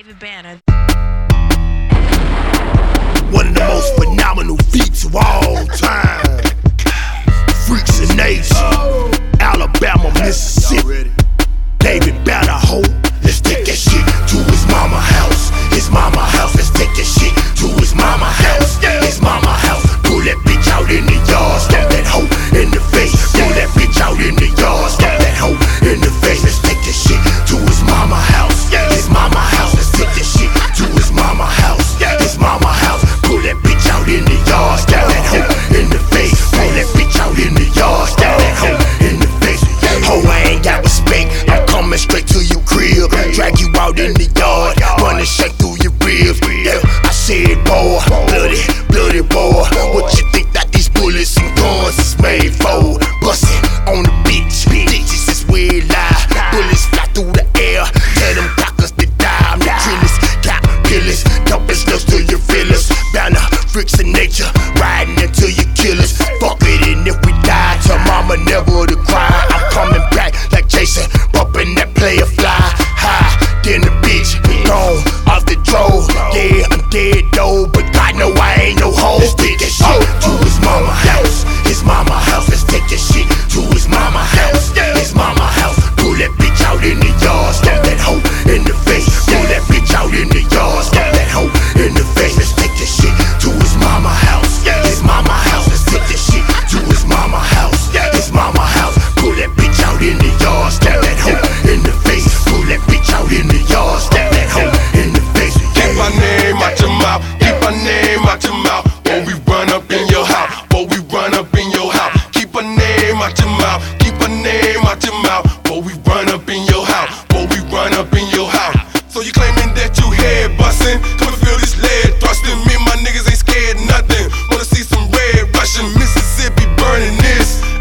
David Banner. One of the most phenomenal feats of all time. Freaks of nature, Alabama, Mississippi. David Banner, ho. Let's take that shit to his mama house. His mama house. Let's take that shit to his mama house. His mama house. Pull that bitch out in the yard. Stomp that hoe in the face. Pull that bitch out in the yard. Stomp that hoe in the face. Let's take that shit to his mama house. His mama house. Let's take that shit to his mama house. His mama house. Pull that bitch out in the yard. Stomp that hoe in the face. Pull that bitch out in the yard. Stomp that hoe in the face. Ho, I ain't got respect. I'm coming straight to your crib. Drag you out in the yard. Running shake through your ribs. Yeah, I said, boy, bloody boy. What you think that these bullets and guns is made for? Bustin' on the bitch. Bitches is where it lie. Bullets fly through the air. Tell them cockers to die. I'm the drillers, got pillars. Dumping slugs to your feelers. Bound to freaks of nature. Riding until you killers. Fuck it, and if we die, tell mama never to cry. I'm coming back like Jason. Bumping that player fly high. Then the bitch gone off the drove. Yeah, I'm dead though, but God know I ain't no hoe. Let's take that shit to his mama house. His mama house. Let's take that shit to his mama house. His mama house. Pull that bitch out in the yard. Stomp that hoe in the face. Pull that bitch out in the yard. Stomp that hoe in the face. Let's take that shit to his mama house. His mama house. Let's take that shit to his mama house. His mama house. Pull that bitch out in the yard. Stomp that hoe in the face. Pull that bitch out in the yard. Stomp that hoe in the face. Keep my name out your mouth. Keep my name out your mouth. Or we run up in your house. Or we run up in your house. Keep a name out your mouth. Keep a name out your mouth. Or we run up in your house. Or we run up in your house. So you claiming that you head bustin'? Come and feel this lead thrustin'. Me and my niggas ain't scared of nothing. Wanna see some red Russian Mississippi burning this.